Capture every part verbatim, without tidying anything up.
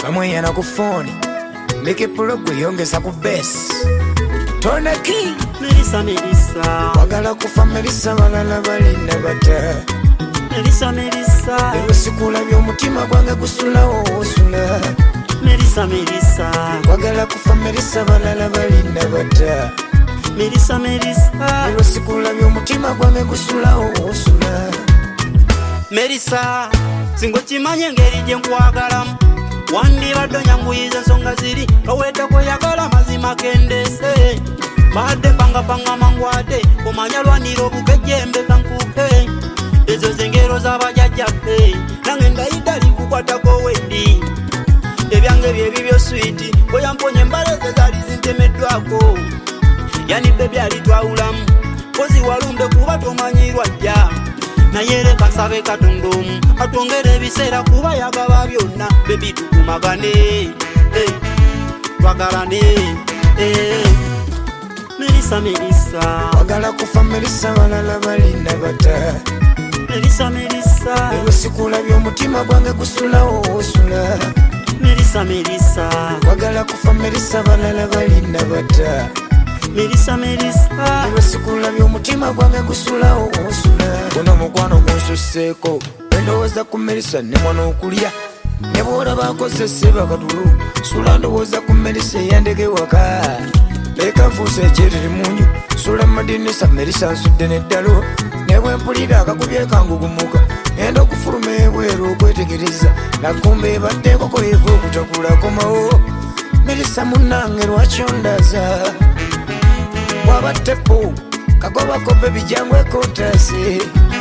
bamwe yana ku phone leke pulogwe yongeza ku base tona ki Melissa Melissa wagala kufa Melissa balala balinda bata Melissa Melissa Ewe sikula by'omutima gwange gusulawo osula Melissa Melissa wagala kufa Melissa balala balinda bata Melissa Melissa Ewe sikula by'omutima gwange gusulawo osula Melissa singo kimanye ngeri gye nkwagalamu wandibadde onyanguyiza ensonga ziri kawetako yagala mazima kendese badde pangapanga mangwate omanya lwanira obukejjembe kankupe ezo zengero z'abajjajjaffe nange ndayidda likukwatako wendi ebyange byebibyo switi bweyamponya embale ze zaali zintemeddwako yanibbe byali twawulamu kozi walumbe kuba tomanyirwa jja naye leka nsabe Katonda omu atwongere ebiseera kuba yagaba byonna bebi tukumagane hey, twagalane hey. Melissa Melissa wagala kufa Melissa balala balinda bata Melissa Melissa Ewe sikula by'omutima gwange gusulawo osula Melissa Melissa wagala kufa Melissa balala balinda bata Melissa Melissa Ewe sikula by'omutima gwange gusulawo osula guno mukwano gunsuseeko endowooza ku Melissa ne mwana okulya ne bw'olaba akozese bakatulu sula ndowooza ku Melissa eyandeke waka leka nfuuse ekyeriri munju sula madinisa Melissa nsudde n'eddalo ne bwe mpulira akakubye kangugumuka enda okufuluma ebweru okwetegereza nakumba ebadde enkoko eva okutakula komawo Melissa munnange lwaki ondaza wabattepo kagobako bebi jangu ekontase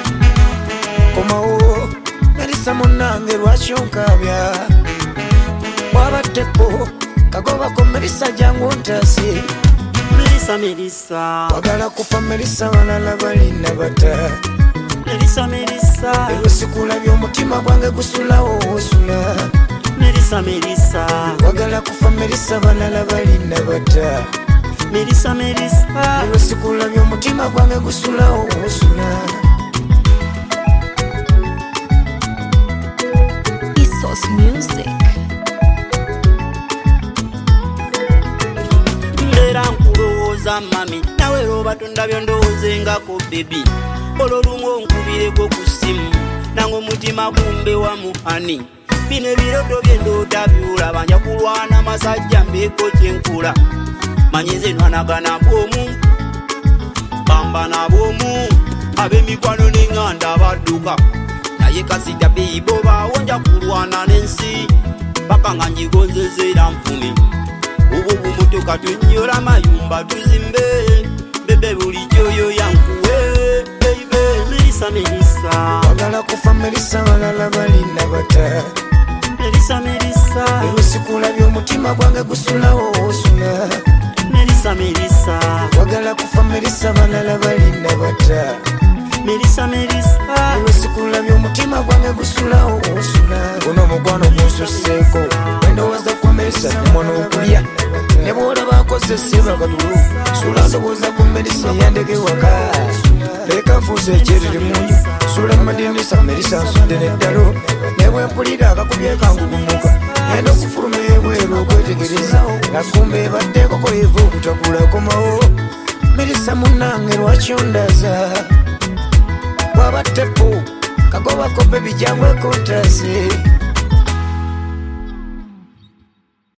komawo Melissa munnange lwaki onkabya wabattepo kagobako Melissa jangu ontase Melissa Melissa wagala kufa Melissa balala balinda bata Melissa Melissa Ewe sikula by'omutima gwange gusulawo osula Melissa Melissa wagala kufa Melissa balala balinda bata Melissa Melissa Ewe sikula by'omutima gwange gusulawo osula Isos Music Mbera nkulowooza mami nawe lwoba tondabyo ndowoozengako bebi olwolumu onkubireko ku ssimu nange omutima gumbe wamu hani bino ebiroto bye ndoota biwula banja kulwana masajja mbeeko kyenkula manyize nwanagana bwomu bambana bwomu ab'emikwano n'eŋŋanda badduka naye kasita beibo bawonja kulwana n'ensi paka nga njigonzezeera nfumi obwo bumutoka tunyola mayumba tuzimbe bebe bulijjoyo yankuwe beibe Melissa Melissa wagala kufa Melissa balala balinda bata Melissa Melissa Ewe sikula by'omutima gwange gusulawo osula Melissa Melissa wagala kufa Melissa balala balinda bata Melissa Melissa Ewe sikula by'omutima gwange gusulawo osula guno mukwano gunsuseeko endowooza ku Melissa ne mwana okulya ne bw'olaba akozese bakatulu sula ndowooza ku Melissa eyandeke waka leka nfuuse ekyeriri munju sula madinisa Melissa nsudde n'eddalo ne bwe mpulira akakubye kangugumuka enda okufuluma ebweru okwetegereza nakumba ebadde enkoko eva okutakula komawo Melissa munnange lwaki ondaza wabattepo kagobako bebi jangu ekontase